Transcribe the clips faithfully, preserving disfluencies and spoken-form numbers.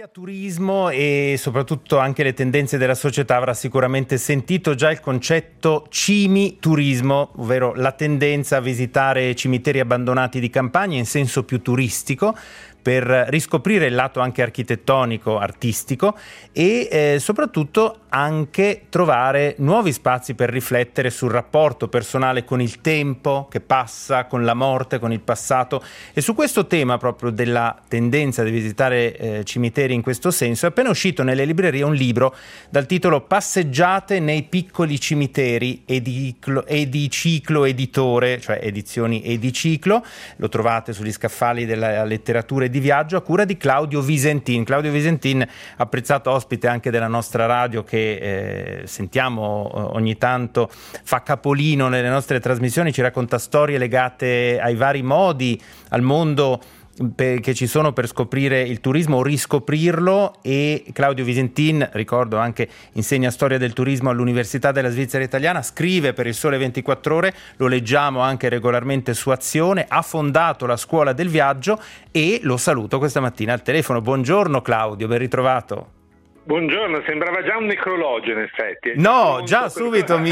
turismo e soprattutto anche le tendenze della società avrà sicuramente sentito già il concetto cimiturismo, ovvero la tendenza a visitare cimiteri abbandonati di campagna in senso più turistico per riscoprire il lato anche architettonico, artistico e eh, soprattutto anche trovare nuovi spazi per riflettere sul rapporto personale con il tempo che passa, con la morte, con il passato. E su questo tema proprio della tendenza di visitare eh, cimiteri in questo senso è appena uscito nelle librerie un libro dal titolo Passeggiate nei piccoli cimiteri, Ediclo, Ediciclo Editore, cioè edizioni Ediciclo. Lo trovate sugli scaffali della letteratura di viaggio a cura di Claudio Visentin. Claudio Visentin, apprezzato ospite anche della nostra radio che eh, sentiamo ogni tanto, fa capolino nelle nostre trasmissioni, ci racconta storie legate ai vari modi, al mondo che ci sono per scoprire il turismo o riscoprirlo. E Claudio Visentin, ricordo anche insegna storia del turismo all'Università della Svizzera Italiana, scrive per il Sole ventiquattro Ore, lo leggiamo anche regolarmente su Azione, ha fondato la Scuola del Viaggio e lo saluto questa mattina al telefono. Buongiorno Claudio, ben ritrovato. Buongiorno, sembrava già un necrologio in effetti. No, già subito per... mi...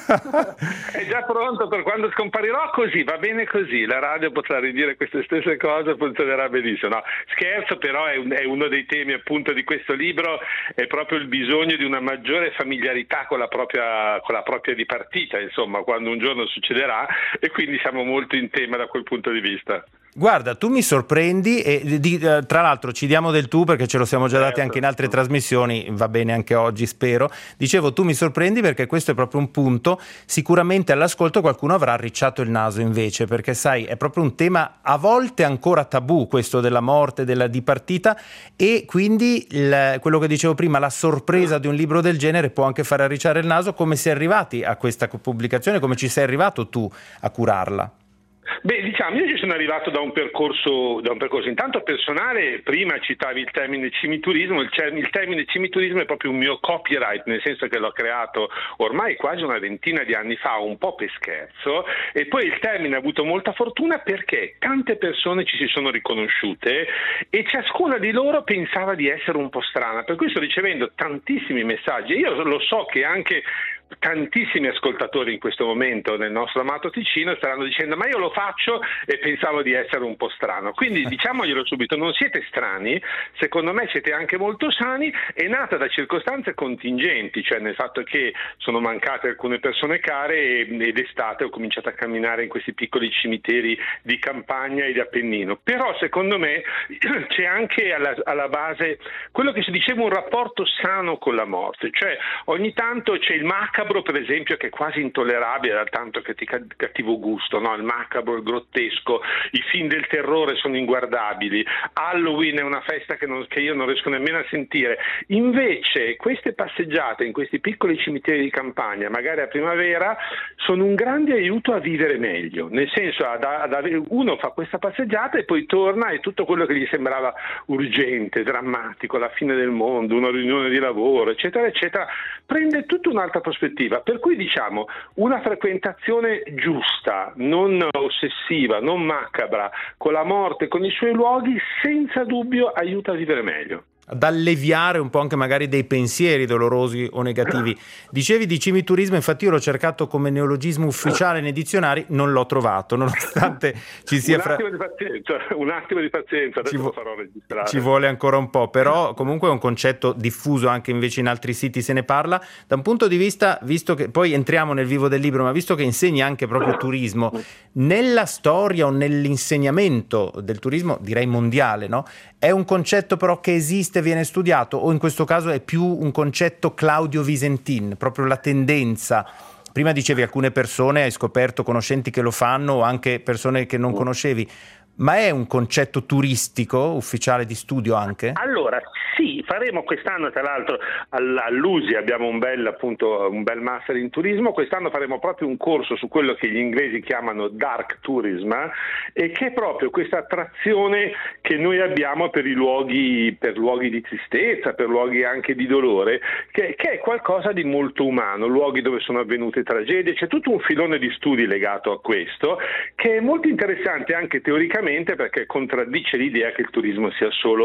È già pronto per quando scomparirò, così, va bene così, la radio potrà ridire queste stesse cose, funzionerà benissimo. No, scherzo, però è, un, è uno dei temi appunto di questo libro, è proprio il bisogno di una maggiore familiarità con la propria, con la propria dipartita, insomma, quando un giorno succederà, e quindi siamo molto in tema da quel punto di vista. Guarda, tu mi sorprendi e di, tra l'altro ci diamo del tu perché ce lo siamo già dati anche in altre trasmissioni, va bene anche oggi spero. Dicevo, tu mi sorprendi perché questo è proprio un punto, sicuramente all'ascolto qualcuno avrà arricciato il naso invece, perché sai è proprio un tema a volte ancora tabù, questo della morte, della dipartita, e quindi il, quello che dicevo prima, la sorpresa di un libro del genere può anche fare arricciare il naso. Come sei arrivati a questa pubblicazione, come ci sei arrivato tu a curarla? Beh, diciamo, io ci sono arrivato da un percorso, da un percorso intanto personale. Prima citavi il termine cimiturismo, il, il termine cimiturismo è proprio un mio copyright, nel senso che l'ho creato ormai quasi una ventina di anni fa, un po' per scherzo, e poi il termine ha avuto molta fortuna perché tante persone ci si sono riconosciute e ciascuna di loro pensava di essere un po' strana, per cui sto ricevendo tantissimi messaggi. Io lo so che anche tantissimi ascoltatori in questo momento nel nostro amato Ticino staranno dicendo ma io lo faccio e pensavo di essere un po' strano, quindi diciamoglielo subito, non siete strani, secondo me siete anche molto sani. È nata da circostanze contingenti, cioè nel fatto che sono mancate alcune persone care ed estate ho cominciato a camminare in questi piccoli cimiteri di campagna e di Appennino, però secondo me c'è anche alla, alla base quello che si diceva un rapporto sano con la morte, cioè ogni tanto c'è il macabro, per esempio, che è quasi intollerabile da tanto cattivo gusto, no? Il macabro, il grottesco, i film del terrore sono inguardabili, Halloween è una festa che, non, che io non riesco nemmeno a sentire. Invece queste passeggiate in questi piccoli cimiteri di campagna, magari a primavera, sono un grande aiuto a vivere meglio, nel senso ad, ad avere, uno fa questa passeggiata e poi torna e tutto quello che gli sembrava urgente, drammatico, la fine del mondo, una riunione di lavoro, eccetera, eccetera, prende tutta un'altra prospettiva. Per cui diciamo una frequentazione giusta, non ossessiva, non macabra, con la morte, con i suoi luoghi, senza dubbio aiuta a vivere meglio. Ad alleviare un po' anche magari dei pensieri dolorosi o negativi. Dicevi di cimiturismo, infatti io l'ho cercato come neologismo ufficiale nei dizionari, non l'ho trovato, nonostante ci sia... un fra... attimo di pazienza, un attimo di pazienza, adesso ci, vo- lo farò registrare. Ci vuole ancora un po', però comunque è un concetto diffuso anche invece in altri siti, se ne parla. Da un punto di vista, visto che poi entriamo nel vivo del libro, ma visto che insegni anche proprio turismo, nella storia o nell'insegnamento del turismo, direi mondiale, no? È un concetto però che esiste, viene studiato, o in questo caso è più un concetto Claudio Visentin, proprio la tendenza? Prima dicevi alcune persone, hai scoperto conoscenti che lo fanno o anche persone che non conoscevi, ma è un concetto turistico ufficiale di studio anche? Allora sì, faremo quest'anno, tra l'altro all'U S I abbiamo un bel appunto un bel master in turismo, quest'anno faremo proprio un corso su quello che gli inglesi chiamano dark tourism, e che è proprio questa attrazione che noi abbiamo per i luoghi, per luoghi di tristezza, per luoghi anche di dolore, che, che è qualcosa di molto umano, luoghi dove sono avvenute tragedie. C'è tutto un filone di studi legato a questo che è molto interessante anche teoricamente, perché contraddice l'idea che il turismo sia solo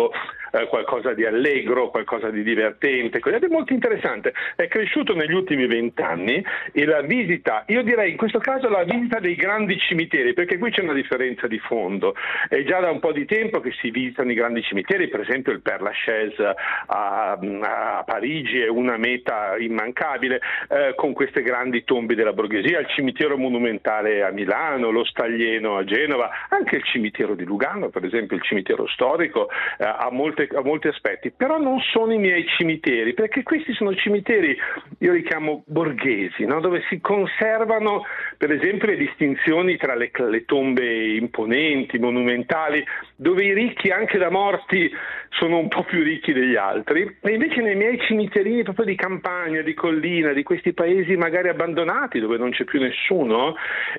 eh, qualcosa di allegro, qualcosa di divertente, ed è molto interessante. È cresciuto negli ultimi vent'anni e la visita, io direi in questo caso la visita dei grandi cimiteri, perché qui c'è una differenza di fondo. È già da un po' di tempo che si visitano i grandi cimiteri, per esempio il Père Lachaise a, a Parigi è una meta immancabile, eh, con queste grandi tombe della borghesia, il cimitero monumentale a Milano, lo Staglieno a Genova, anche il cimitero di Lugano, per esempio il cimitero storico, eh, ha, molte, ha molti aspetti, però non sono i miei cimiteri, perché questi sono cimiteri, io li chiamo borghesi, no? Dove si conservano per esempio le distinzioni tra le, le tombe imponenti, monumentali, dove i ricchi anche da morti sono un po' più ricchi degli altri, e invece nei miei cimiterini proprio di campagna, di collina, di questi paesi magari abbandonati dove non c'è più nessuno,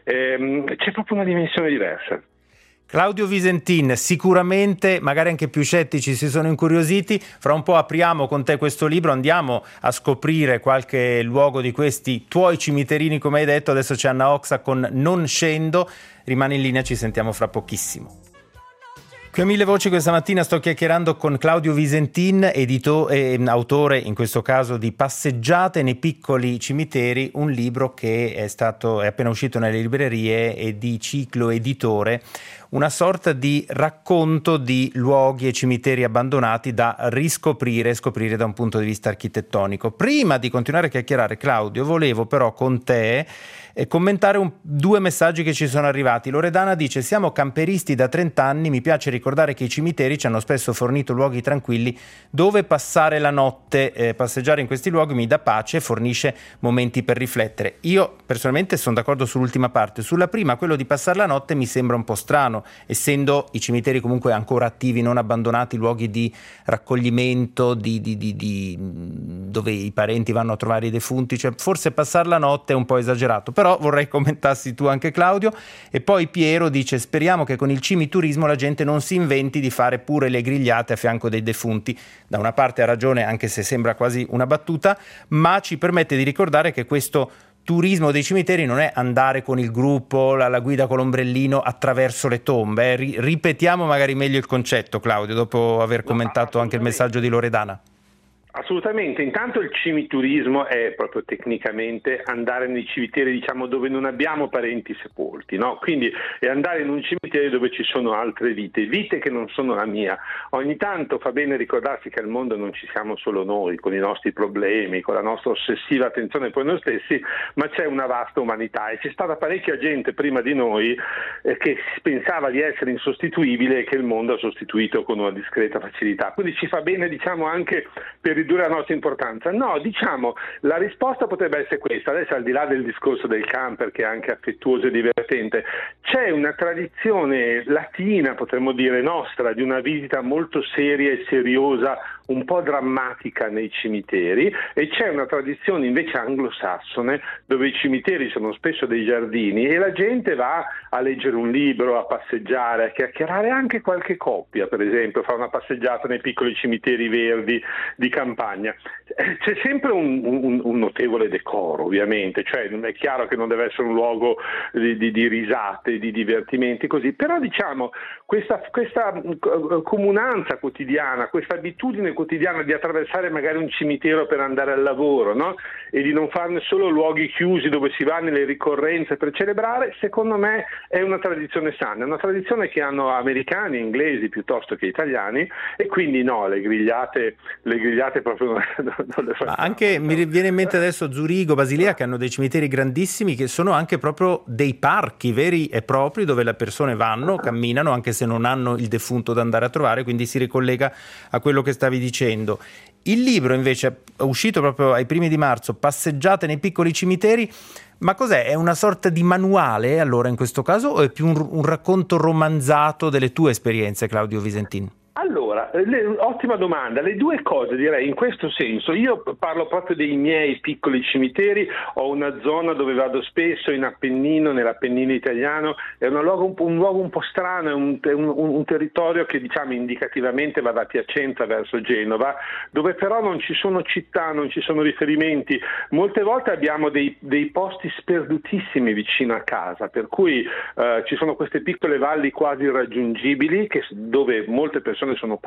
ehm, c'è proprio una dimensione diversa. Claudio Visentin, sicuramente magari anche più scettici si sono incuriositi, fra un po' apriamo con te questo libro, andiamo a scoprire qualche luogo di questi tuoi cimiterini come hai detto, adesso c'è Anna Oxa con Non scendo, rimani in linea, ci sentiamo fra pochissimo. Qui a Mille Voci questa mattina sto chiacchierando con Claudio Visentin, editore e autore in questo caso di Passeggiate nei piccoli cimiteri, un libro che è stato è appena uscito nelle librerie e di Ciclo Editore, una sorta di racconto di luoghi e cimiteri abbandonati da riscoprire e scoprire da un punto di vista architettonico. Prima di continuare a chiacchierare, Claudio, volevo però con te eh, commentare un, due messaggi che ci sono arrivati. Loredana dice: siamo camperisti da trenta anni, mi piace ricordare che i cimiteri ci hanno spesso fornito luoghi tranquilli dove passare la notte, eh, passeggiare in questi luoghi mi dà pace e fornisce momenti per riflettere. Io personalmente sono d'accordo sull'ultima parte, sulla prima, quello di passare la notte mi sembra un po' strano, essendo i cimiteri comunque ancora attivi, non abbandonati, luoghi di raccoglimento, di, di, di, di, dove i parenti vanno a trovare i defunti, cioè forse passare la notte è un po' esagerato, però vorrei commentassi tu anche, Claudio. E poi Piero dice: speriamo che con il cimiturismo la gente non si inventi di fare pure le grigliate a fianco dei defunti. Da una parte ha ragione, anche se sembra quasi una battuta, ma ci permette di ricordare che questo turismo dei cimiteri non è andare con il gruppo, la, la guida con l'ombrellino attraverso le tombe. Eh. Ripetiamo magari meglio il concetto, Claudio, dopo aver commentato no, anche il messaggio di Loredana. Assolutamente, intanto il cimiturismo è proprio tecnicamente andare nei cimiteri, diciamo, dove non abbiamo parenti sepolti, no? Quindi è andare in un cimitero dove ci sono altre vite, vite che non sono la mia. Ogni tanto fa bene ricordarsi che al mondo non ci siamo solo noi, con i nostri problemi, con la nostra ossessiva attenzione per noi stessi, ma c'è una vasta umanità e c'è stata parecchia gente prima di noi eh, che pensava di essere insostituibile e che il mondo ha sostituito con una discreta facilità. Quindi ci fa bene, diciamo, anche per ridurre la nostra importanza. No, diciamo, la risposta potrebbe essere questa. Adesso, al di là del discorso del camper, che è anche affettuoso e divertente, c'è una tradizione latina, potremmo dire nostra, di una visita molto seria e seriosa, un po' drammatica nei cimiteri, e c'è una tradizione invece anglosassone dove i cimiteri sono spesso dei giardini e la gente va a leggere un libro, a passeggiare, a chiacchierare, anche qualche coppia, per esempio, fa una passeggiata nei piccoli cimiteri verdi di campagna. C'è sempre un, un, un notevole decoro, ovviamente, cioè è chiaro che non deve essere un luogo di, di, di risate, di divertimenti, così, però diciamo questa, questa comunanza quotidiana, questa abitudine quotidiana di attraversare magari un cimitero per andare al lavoro, no? E di non farne solo luoghi chiusi dove si va nelle ricorrenze per celebrare, secondo me è una tradizione sana, è una tradizione che hanno americani, inglesi piuttosto che italiani, e quindi no, le grigliate, le grigliate proprio non, non le facciamo. Anche mi viene in mente adesso Zurigo, Basilea, che hanno dei cimiteri grandissimi che sono anche proprio dei parchi veri e propri dove le persone vanno, camminano, anche se non hanno il defunto da andare a trovare, quindi si ricollega a quello che stavi dicendo. Il libro invece è uscito proprio ai primi di marzo, Passeggiate nei piccoli cimiteri. Ma cos'è? È una sorta di manuale allora in questo caso, o è più un, un racconto romanzato delle tue esperienze, Claudio Visentin? Allora, le, ottima domanda. Le due cose, direi, in questo senso. Io parlo proprio dei miei piccoli cimiteri. Ho una zona dove vado spesso, in Appennino, nell'Appennino italiano. È un luogo un, un, luogo un po' strano, è un, un, un territorio che, diciamo, indicativamente va da Piacenza verso Genova, dove però non ci sono città, non ci sono riferimenti. Molte volte abbiamo dei, dei posti sperdutissimi vicino a casa, per cui eh, ci sono queste piccole valli quasi irraggiungibili che, dove molte persone sono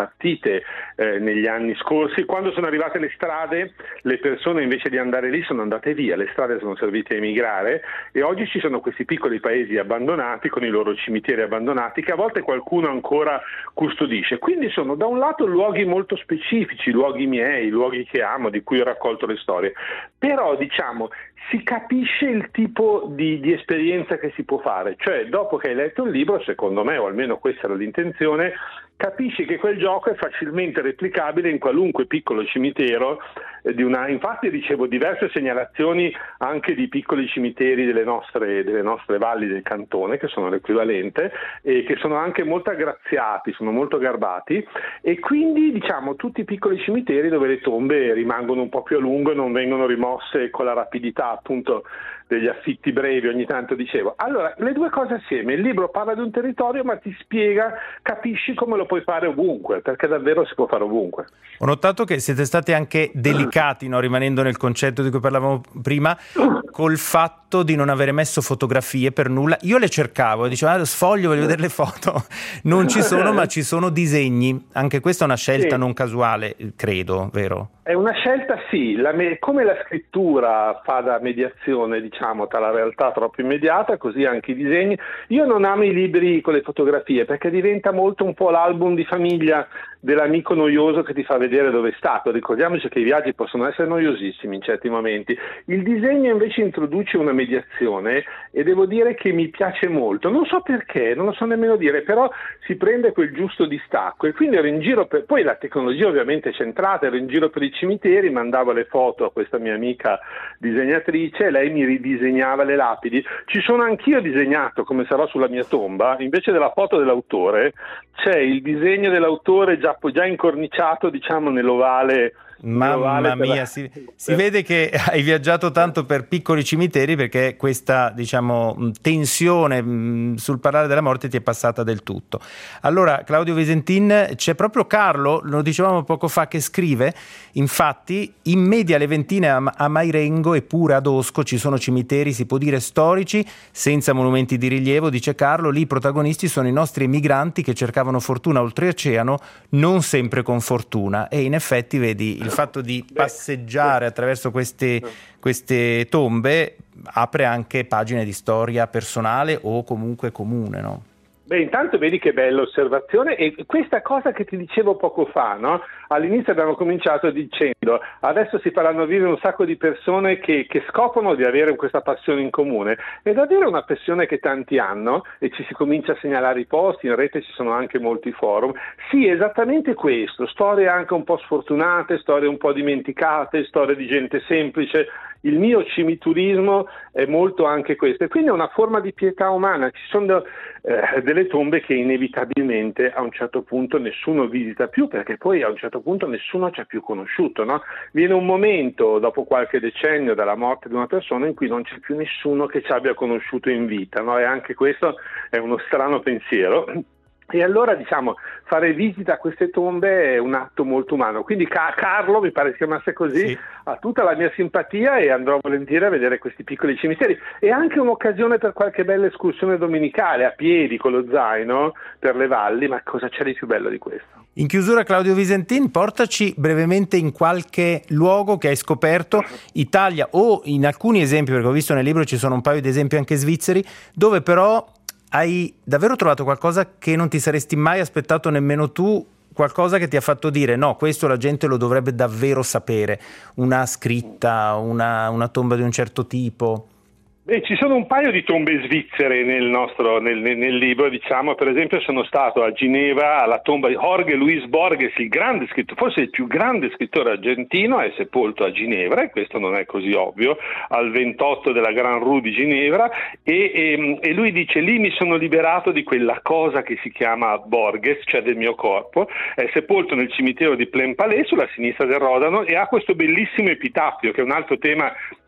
impazzite eh, negli anni scorsi. Quando sono arrivate le strade, le persone invece di andare lì sono andate via, le strade sono servite a emigrare e oggi ci sono questi piccoli paesi abbandonati con i loro cimiteri abbandonati che a volte qualcuno ancora custodisce. Quindi sono da un lato luoghi molto specifici, luoghi miei, luoghi che amo, di cui ho raccolto le storie, però diciamo si capisce il tipo di, di esperienza che si può fare, cioè dopo che hai letto il libro, secondo me, o almeno questa era l'intenzione, capisci che quel gioco è facilmente replicabile in qualunque piccolo cimitero eh, di una. Infatti ricevo diverse segnalazioni anche di piccoli cimiteri delle nostre, delle nostre valli del cantone, che sono l'equivalente, e che sono anche molto aggraziati, sono molto garbati, e quindi diciamo tutti i piccoli cimiteri dove le tombe rimangono un po' più a lungo e non vengono rimosse con la rapidità appunto degli affitti brevi, ogni tanto dicevo. Allora, le due cose assieme, il libro parla di un territorio ma ti spiega, capisci come lo puoi fare ovunque, perché davvero si può fare ovunque. Ho notato che siete stati anche delicati, no, rimanendo nel concetto di cui parlavamo prima, col fatto di non avere messo fotografie per nulla. Io le cercavo e dicevo, ah, sfoglio, voglio vedere le foto. Non ci sono, ma ci sono disegni. Anche questa è una scelta sì. non casuale, credo, vero? È una scelta, sì. La me- come la scrittura fa da mediazione, diciamo, tra la realtà troppo immediata, così anche i disegni. Io non amo i libri con le fotografie, perché diventa molto un po' l'album di famiglia dell'amico noioso che ti fa vedere dove è stato. Ricordiamoci che i viaggi possono essere noiosissimi in certi momenti. Il disegno invece introduce una mediazione e devo dire che mi piace molto. Non so perché, non lo so nemmeno dire, però si prende quel giusto distacco e quindi ero in giro per... Poi la tecnologia ovviamente è centrata, ero in giro per i cimiteri, mandavo le foto a questa mia amica disegnatrice e lei mi ridisegnava le lapidi. Ci sono anch'io disegnato, come sarò sulla mia tomba, invece della foto dell'autore c'è il disegno dell'autore già, già incorniciato, diciamo, nell'ovale. Mamma mia, la... si, si vede che hai viaggiato tanto per piccoli cimiteri, perché questa, diciamo, tensione mh, sul parlare della morte ti è passata del tutto. Allora, Claudio Visentin, c'è proprio Carlo, lo dicevamo poco fa, che scrive, infatti, in media alle Ventine a, a Mairengo e pure ad Osco ci sono cimiteri, si può dire storici, senza monumenti di rilievo, dice Carlo, lì i protagonisti sono i nostri emigranti che cercavano fortuna oltreoceano, non sempre con fortuna, e in effetti vedi il fatto di passeggiare attraverso queste, queste tombe apre anche pagine di storia personale o comunque comune, no? Beh, intanto vedi che bella osservazione, e questa cosa che ti dicevo poco fa, no? All'inizio abbiamo cominciato dicendo adesso si faranno vivere un sacco di persone che, che scoprono di avere questa passione in comune, è davvero una passione che tanti hanno e ci si comincia a segnalare i posti, in rete ci sono anche molti forum. Sì, esattamente questo, storie anche un po' sfortunate, storie un po' dimenticate, storie di gente semplice. Il mio cimiturismo è molto anche questo, e quindi è una forma di pietà umana. Ci sono eh, delle tombe che inevitabilmente a un certo punto nessuno visita più, perché poi a un certo punto nessuno ci ha più conosciuto, no? Viene un momento, dopo qualche decennio dalla morte di una persona, in cui non c'è più nessuno che ci abbia conosciuto in vita, no? E anche questo è uno strano pensiero. E allora, diciamo, fare visita a queste tombe è un atto molto umano. Quindi Ca- Carlo, mi pare si chiamasse così, sì. ha tutta la mia simpatia e andrò volentieri a vedere questi piccoli cimiteri. E anche un'occasione per qualche bella escursione domenicale, a piedi, con lo zaino, per le valli, ma cosa c'è di più bello di questo? In chiusura, Claudio Visentin, portaci brevemente in qualche luogo che hai scoperto, Italia o in alcuni esempi, perché ho visto nel libro ci sono un paio di esempi anche svizzeri, dove però hai davvero trovato qualcosa che non ti saresti mai aspettato nemmeno tu, qualcosa che ti ha fatto dire no, questo la gente lo dovrebbe davvero sapere, una scritta, una, una tomba di un certo tipo? Beh, ci sono un paio di tombe svizzere nel nostro nel, nel, nel libro, diciamo. Per esempio sono stato a Ginevra alla tomba di Jorge Luis Borges, il grande scrittore, forse il più grande scrittore argentino, è sepolto a Ginevra, e questo non è così ovvio, al ventotto della Grand Rue di Ginevra, e, e, e lui dice: lì mi sono liberato di quella cosa che si chiama Borges, cioè del mio corpo. È sepolto nel cimitero di Plainpalais sulla sinistra del Rodano, e ha questo bellissimo epitaffio, che è un altro tema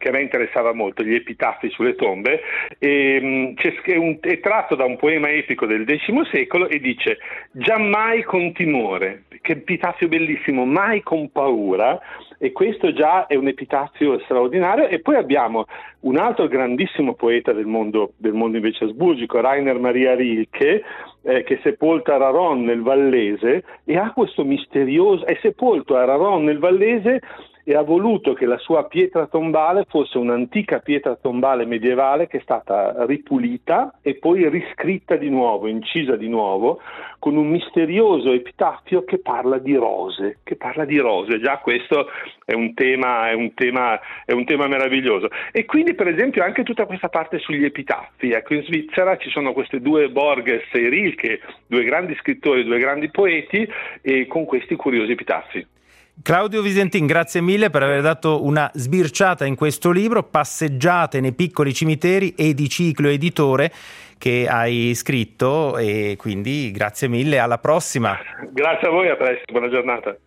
che a me interessava molto, gli epitafi sulle tombe, e, c'è, è, un, è tratto da un poema epico del X secolo e dice: giammai con timore, che epitafio bellissimo, mai con paura, e questo già è un epitafio straordinario. E poi abbiamo un altro grandissimo poeta del mondo, del mondo invece asburgico, Rainer Maria Rilke, eh, che è sepolto a Raron nel Vallese, e ha questo misterioso, è sepolto a Raron nel Vallese e ha voluto che la sua pietra tombale fosse un'antica pietra tombale medievale che è stata ripulita e poi riscritta di nuovo, incisa di nuovo, con un misterioso epitaffio che parla di rose, che parla di rose. Già questo è un tema, è un tema, è un tema meraviglioso. E quindi, per esempio, anche tutta questa parte sugli epitaffi. Ecco, in Svizzera ci sono queste due, Borges e Rilke, due grandi scrittori, due grandi poeti, e con questi curiosi epitaffi. Claudio Visentin, grazie mille per aver dato una sbirciata in questo libro, Passeggiate nei piccoli cimiteri, Ediciclo Editore, che hai scritto, e quindi grazie mille, alla prossima. Grazie a voi, a presto, buona giornata.